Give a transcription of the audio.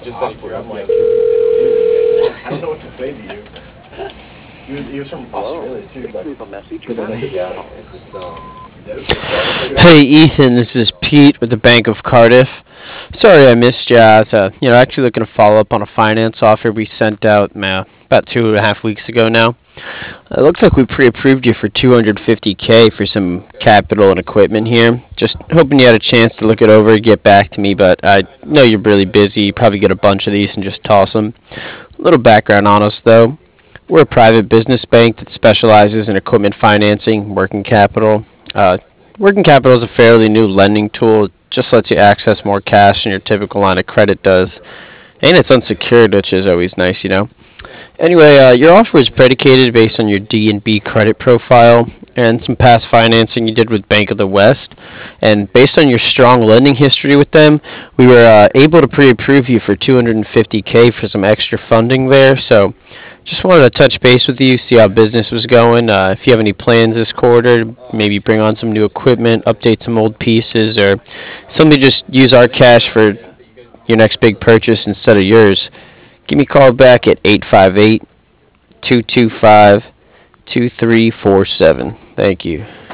awkward. I'm like, I don't know what to say to you. He was from Australia too. He's like, yeah, it's just Hey Ethan, this is Pete with the Bank of Cardiff. Sorry I missed you. I was, actually looking to follow up on a finance offer we sent out about 2.5 weeks ago now. It looks like we pre-approved you for 250K for some capital and equipment here. Just hoping you had a chance to look it over and get back to me, but I know you're really busy. You probably get a bunch of these and just toss them. A little background on us though. We're a private business bank that specializes in equipment financing, working capital. Uh, Working capital is a fairly new lending tool. It just lets you access more cash than your typical line of credit does. And it's unsecured, which is always nice. Anyway, your offer is predicated based on your D&B credit profile and some past financing you did with Bank of the West. And based on your strong lending history with them, we were able to pre-approve you for 250K for some extra funding there. So just wanted to touch base with you, see how business was going. If you have any plans this quarter, maybe bring on some new equipment, update some old pieces, or simply just use our cash for your next big purchase instead of yours. Give me a call back at 858 225 2347. Thank you.